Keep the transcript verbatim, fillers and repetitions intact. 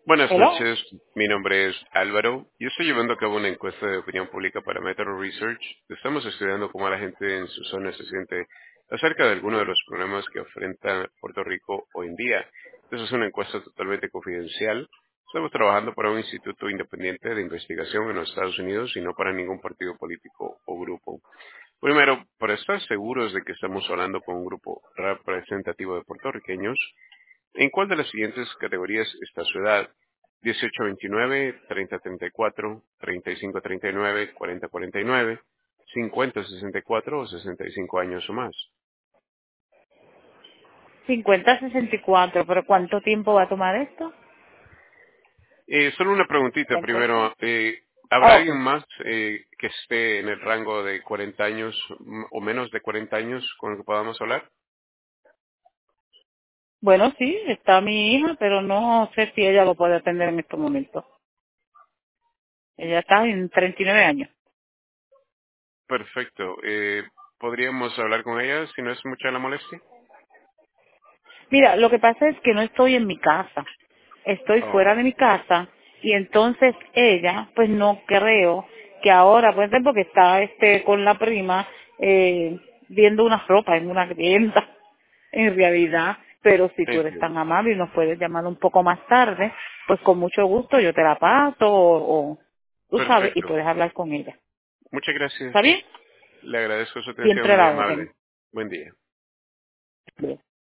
Buenas Hello. noches, mi nombre es Álvaro y estoy llevando a cabo una encuesta de opinión pública para Metro Research. Estamos estudiando cómo la gente en su zona se siente acerca de algunos de los problemas que enfrenta Puerto Rico hoy en día. Esta es una encuesta totalmente confidencial. Estamos trabajando para un instituto independiente de investigación en los Estados Unidos y no para ningún partido político o grupo. Primero, para estar seguros de que estamos hablando con un grupo representativo de puertorriqueños, ¿en cuál de las siguientes categorías está su edad? dieciocho a veintinueve, treinta a treinta y cuatro, treinta y cinco a treinta y nueve, cuarenta a cuarenta y nueve, cincuenta a sesenta y cuatro o sesenta y cinco años o más. cincuenta sesenta y cuatro, pero ¿cuánto tiempo va a tomar esto? Eh, solo una preguntita La encuesta. primero. Eh, ¿Habrá Oh, ok. alguien más eh, que esté en el rango de cuarenta años mm, o menos de cuarenta años con el que podamos hablar? Bueno, sí, está mi hija, pero no sé si ella lo puede atender en estos momentos. Ella está en treinta y nueve años. Perfecto. Eh, ¿Podríamos hablar con ella si no es mucha la molestia? Mira, lo que pasa es que no estoy en mi casa. Estoy Oh, fuera de mi casa y entonces ella, pues no creo que ahora, pues porque está este con la prima eh, viendo una ropa en una tienda, en realidad. Pero si tú eres entiendo. tan amable y nos puedes llamar un poco más tarde, pues con mucho gusto yo te la paso o, o tú sabes y Perfecto. puedes hablar con ella. Muchas gracias. ¿Está bien? Le agradezco su atención, Siempre a muy la orden. amable. Buen día. Bien.